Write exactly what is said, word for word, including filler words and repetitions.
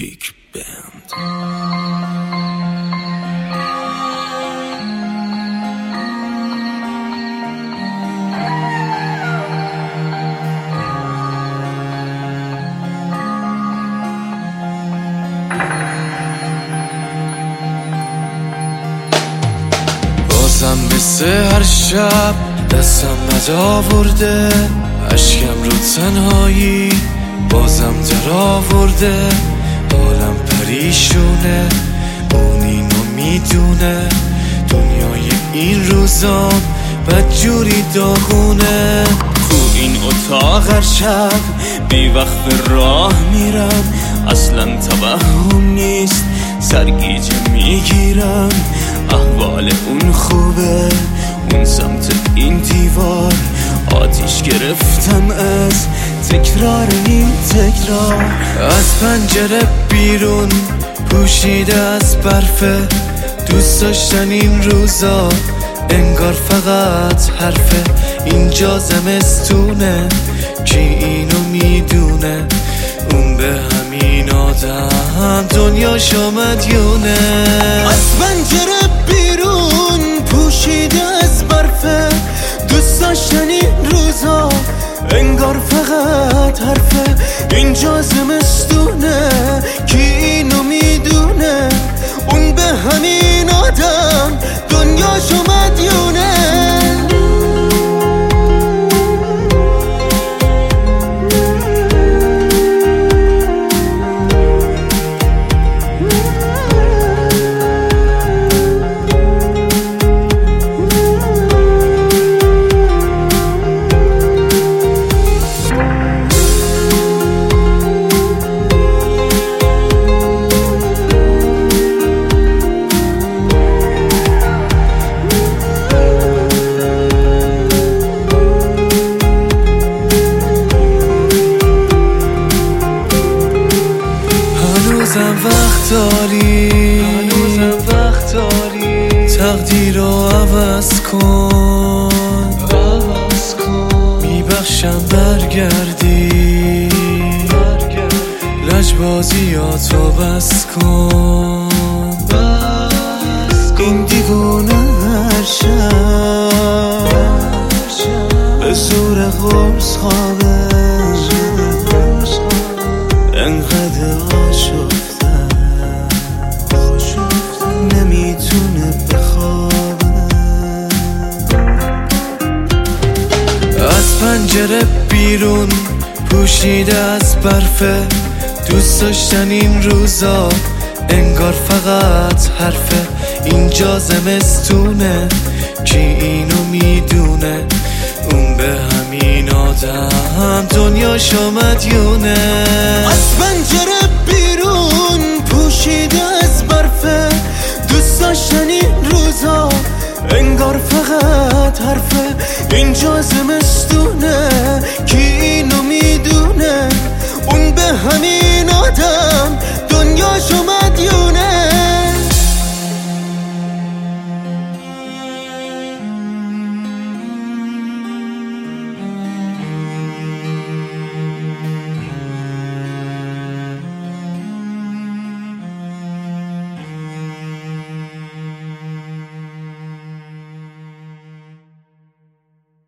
پیک بند. بازم مثل هر شب دستم بد آورده، اشکم رو تنهایی بازم در آورده. حالم پریشونه، اون اینو میدونه، دنیای این روزان بدجوری داغونه. تو این اتاق هر شب بی وقت به راه میرم، اصلا توهم نیست سرگیجه میگیرم. احوال اون خوبه، اون سمت این دیوار آتیش گرفتم از تکرار این تکرار. از پنجره بیرون پوشیده از برفه، دوست داشتن این روزا انگار فقط حرفه. اینجا زمستونه، کی اینو میدونه، اون به همین آدم دنیاشو مدیونه. از پنجره بیرون پوشیده از برفه، دوست داشتن این روزا انگار فقط حرفه. اینجا زمستونه، کی اینو میدونه، اون به همین آدم دنیاشو مدیونه. هنوزم وقت داری، هنوزم وقت داری، تقدیر رو عوض کن، عوض کن. میبخشم برگردی، برگرد. لجبازیاتو بس کن، بس کن. این دیوونه هر شب به زور قرص خوابه، انقدر آشفته نمیتونه بخوابه. از پنجره بیرون پوشیده از برفه، دوست داشتن این روزا انگار فقط حرفه. اینجا زمستونه، کی اینو میدونه، اون به همین آدم دنیاشو مدیونه. از پنجره بیرون پوشیده از برفه، دوست داشتن این روزا انگار فقط حرفه. اینجا زمستونه،